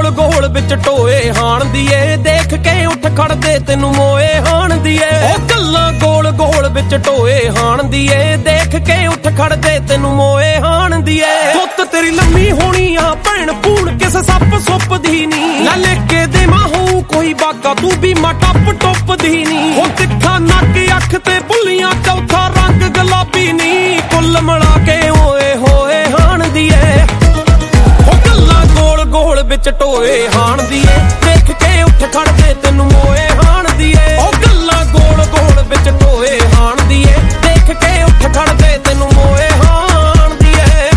ਗੋਲ ਵਿੱਚ ਟੋਏ ਹਾਣਦੀ ਏ ਦੇਖ ਕੇ ਉੱਠ ਖੜਦੇ ਤੈਨੂੰ ਮੋਏ ਹਾਣਦੀ ਏ ਉਹ ਗੱਲਾਂ ਗੋਲ ਗੋਲ ਵਿੱਚ ਟੋਏ ਹਾਣਦੀ ਏ ਦੇਖ ਕੇ ਉੱਠ ਖੜਦੇ ਤੈਨੂੰ ਮੋਏ ਹਾਣਦੀ ਏ ਪੁੱਤ ਤੇਰੀ ਲੰਮੀ ਹੋਣੀ ਆ ਭੈਣ ਭੂਣ ਕਿਸ ਸੱਪ ਸੁੱਪ ਦੀ ਨੀ ਲੈ ਲੈ ਕੇ ਦੇ ਮਾਹੂ ਕੋਈ ਬਾਗਾ ਤੂੰ ਵੀ ਮਾ ਟੱਪ ਟੁੱਪ ਦੀ ਨੀ ਉਹ ਤਿੱਖਾ ਨੱਕ ਅੱਖ ਤੇ ਬੁੱਲੀਆਂ ਚੌਥਾ ਰੰਗ ਗੁਲਾਬੀ ਨੀ ਕੁੱਲ ਮਿਲਾ ਕੇ ਓਏ ਹੋਏ ਹਾਣਦੀ ਏ ਉਹ ਗੱਲਾਂ ਗੋਲ ਗੋਲ ਵਿੱਚ ਟੋਏ ਹਾਣਦੀ ਏ ਦੇਖ ਕੇ ਉੱਠ ਖੜਦੇ ਤੈਨੂੰ ਮੋਏ ਹਾਣਦੀ ਏ ਉਹ ਗੱਲਾਂ ਗੋਲ ਗੋਲ ਵਿੱਚ ਟੋਏ ਹਾਣਦੀ ਏ ਦੇਖ ਕੇ ਉੱਠ ਖੜਦੇ ਤੈਨੂੰ ਮੋਏ ਹਾਣਦੀ ਏ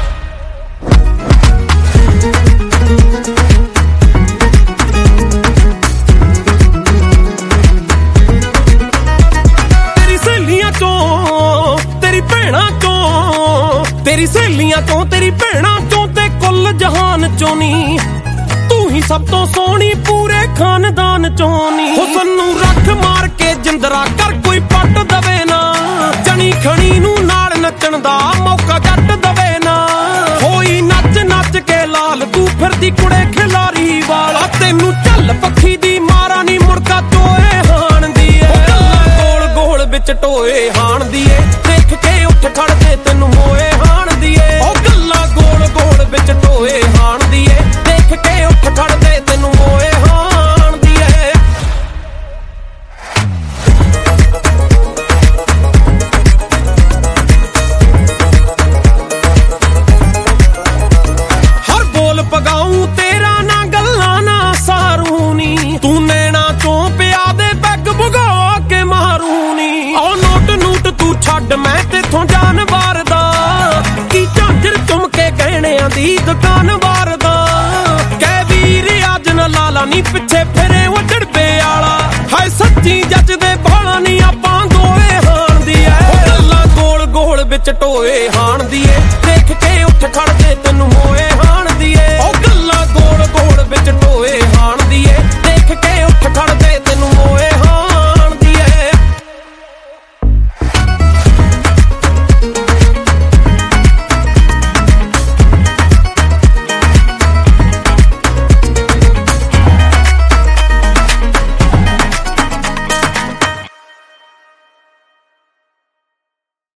ਤੇਰੀ ਸਹੇਲੀਆਂ ਚੋਂ ਤੇਰੀ ਭੈਣਾਂ ਚੋਂ ਤੇਰੀ ਸਹੇਲੀਆਂ ਚੋਂ ਤੇਰੀ ਭੈਣਾਂ ਚੋਂ ਤੇ ਕੁੱਲ ਜਹਾਨ ਚੋਂ ਨੀ ਤੂੰ ਹੀ ਸਭ ਤੋਂ ਸੋਹਣੀ ਪੂਰੇ ਖਾਨਦਾਨ ਚੋਂ ਨੀ ਹੁਸਨ ਨੂੰ ਰੱਖ ਮਾਰ ਕੇ ਜਿੰਦਰਾ ਕਰ ਕੋਈ ਪੱਟ ਦਵੇ ਨਾ ਜਣੀ ਖਣੀ ਨੂੰ ਨਾਲ ਨੱਚਣ ਦਾ ਮੌਕਾ ਜੱਟ ਦਵੇ ਨਾ ਹੋਈ ਨੱਚ ਨੱਚ ਕੇ ਲਾਲ ਤੂੰ ਫਿਰਦੀ ਕੁੜੇ ਖਿਲਾਰੀ ਵਾਲਾ ਤੈਨੂੰ ਝੱਲ ਪੱਖੀ ਦੀ ਮਾਰਾ ਨੀ ਮੁੜਕਾ ਟੋਏ ਹਾਣਦੀ ਏ ਗੋਲ ਗੋਲ ਵਿੱਚ ਟੋਏ ਹਾਣਦੀ ਏ ਦੇਖ ਕੇ ਉੱਠ ਖੜਦੇ ਤੈਨੂੰ ਮੋਏ ਹਾਣਦੀ ਏ ਉਹ ਗੱਲਾਂ ਗੋਲ ਗੋਲ ਵਿੱਚ ਟੋਏ ਹਾਣਦੀ ਏ ਦੇਖ ਕੇ ਉੱਠ ਖੜਦੇ ਤੈਨੂੰ ਮੋਏ ਹਾਣਦੀ ਏ ਹਰ ਬੋਲ ਪਗਾਉਂ ਤੇਰਾ ਨਾ ਗੱਲਾਂ ਨਾ ਸਾਰੂ ਨੀ ਤੂੰ ਨੈਣਾ ਚੋਂ ਪਿਆ ਦੇ ਪੈਗ ਭੁਗਾ ਕੇ ਮਾਰੂ ਨੀ ਉਹ ਨੋਟ ਨੂਟ ਤੂੰ ਛੱਡ ਮੈਂ ਤੇਥੋਂ ਜਾਨ ਵਾਰਦਾ ਕੀ ਝਾਂਜਰ ਚੁੰਮ ਕੇ ਗਹਿਣਿਆਂ ਦੀ ਦੁਕਾਨ ਵਾਰਦਾ ਕਹਿ ਵੀਰ ਅੱਜ ਨਾ ਲਾਲਾ ਨੀ ਪਿੱਛੇ ਫਿਰੇ ਉਹ ਝੜਪੇ ਵਾਲਾ ਹਾਏ ਸੱਚੀ ਜੱਜਦੇ ਬਾਲਾ ਨੀ ਆਪਾਂ ਦੋਏ ਹਾਣਦੀ ਐ ਗੱਲਾਂ ਗੋਲ ਗੋਲ ਵਿੱਚ ਟੋਏ